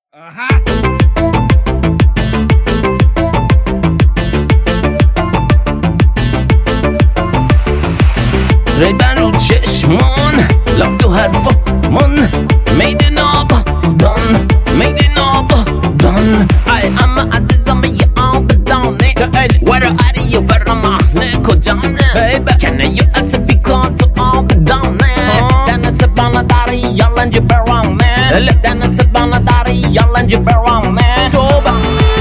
ریبن رو چشمان لاف تو حرفامون میدین آب دان میدین آب دان ای اما عزیزم یه آب دانه ورا عری و ورا محنه کجانه کنه یه اسبی کن تو آب دانه دنس بانا داری یالنج برانه دنس بانا داری یالنج برانه توبه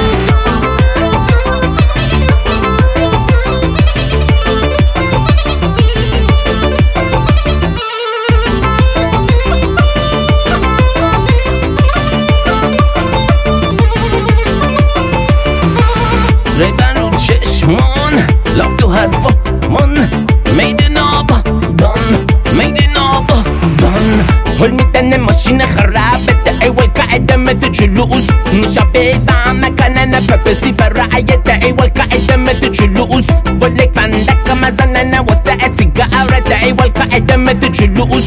ریبن رو چشمان لاف تو حرفامون میدین آب دان میدین آب دان حل میدن ماشین خرابت اول قاعدة ما تجلوز نشابه مكاننا ببسي بالرعاية اول قاعدة ما تجلوز ولك فندك مزننا وسع سيجارة اول قاعدة ما تجلوز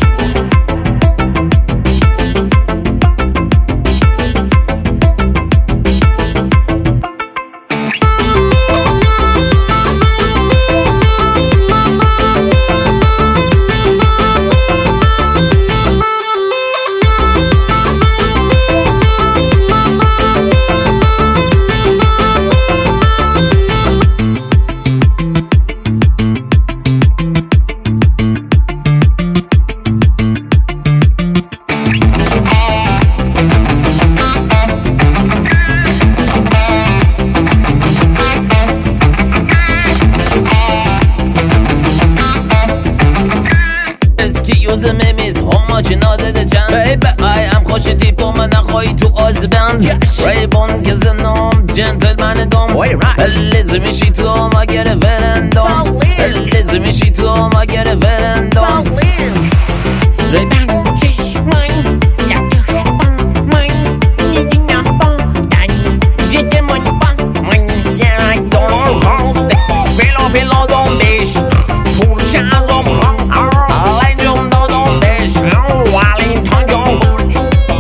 ریبون که زنم جنتلمن دوم اللي میشی تو مگر ورندم اللي میشی تو مگر ورندم ریبن چشمان لاف تو حرفامون میدین آب دان زدمون با من دار خواست فیلا دون بیش پولش ازم خواست لنجم دادم بیش ولی تنگم بود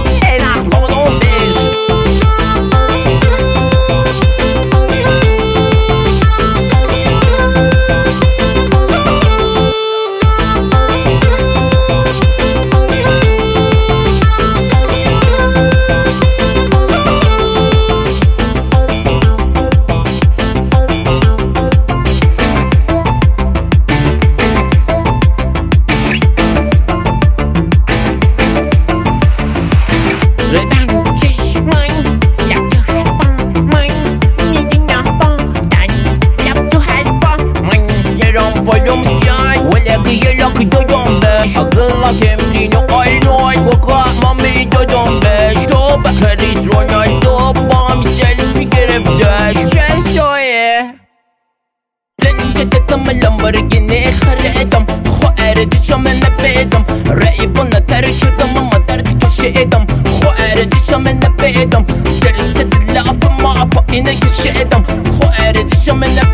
اقلك يمديني اينوي وقع مامي دادم بش تو بكريس رونالدو بام سيلفي گرفتش چه زنجة دم لامبورجيني خرقتم خواردشم نبيدم رأيبونا تركتم ما درت كشيدم خواردشم نبيدم درست لاف ما باينه كشيدم خواردشم نبيدم